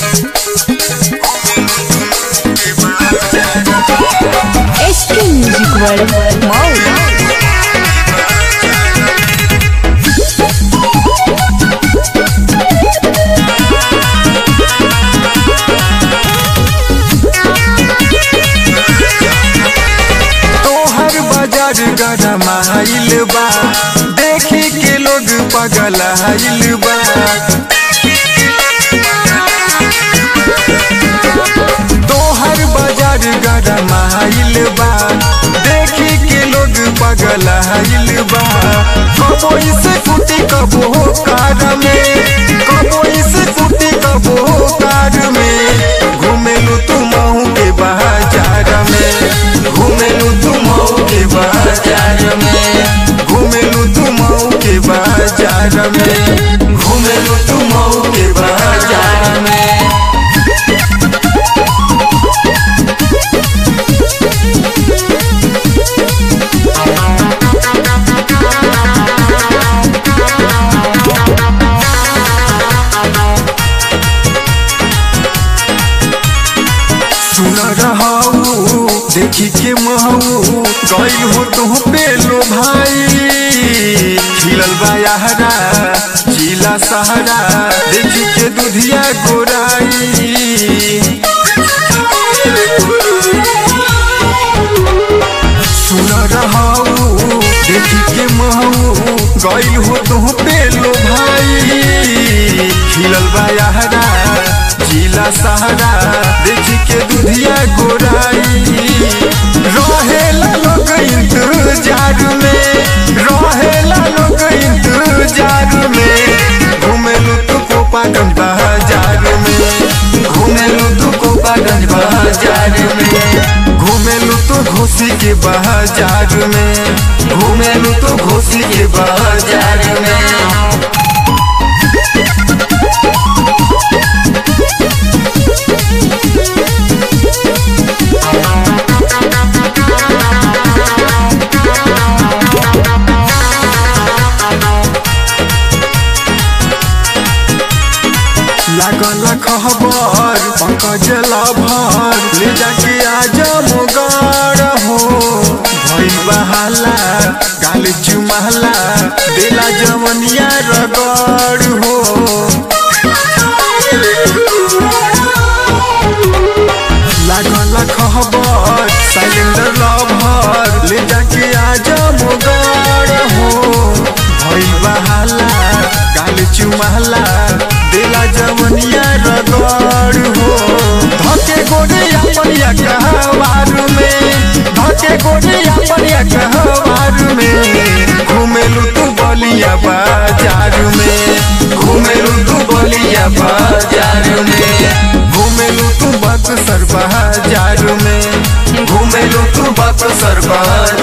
SK Music World Mall. गरमाइल बा देखी के लोग पगलाइल बा। तोहर बाजार गरमाइल बा देखी के लोग पगलाइल बा। कबो इसे कुटी कबो कार में, कबो इसे कुटी कबो कार में। घूमेलू तू महू के बाजार में, घूमेलू तू महू के बाजार में, घूमेलू तू महू के बाजार में, घूमेलू तू महू के बाजार में। सुन रहू देखी के महू गइल हो तुह पेलो भाई। खिलल बाहरा जिला सहारा देखी के दुधिया गोराई। सुन रहू देखी के महू गइल हो तुह पेलो भाई। खिलल बाहरा जिला सहारा देखी के दुधिया गोराई। रहेला लोग इंतजार में, रहेला लोग इंतजार में। घूमेलू तू कोपागंज बाजार में, घूमेलू तू कोपागंज बाजार में, घूमेलू तू घोसी के बाजार में, घूमेलू तू घोसी के बाजार में। लागल खबर पंकज लभर ले जाके आज मुगार हो। भइल बहाला गाल चुमाला देला जवनिया रगड़ हो। लागल खबर साइलेंडर लभर ले जाके आज मुगार हो। भइल बहाला गाल चुमाला देला जवनिया रगड़ हो। धके गोरे अपनिया कहवार में, धके गोरे अपनिया कहवार में। घूमेलू तू बलिया बाजार में, घूमेलू तू बलिया बाजार में, घूमेलू तू बक्सर बाजार में, घूमेलू तू बक्सर बाजार।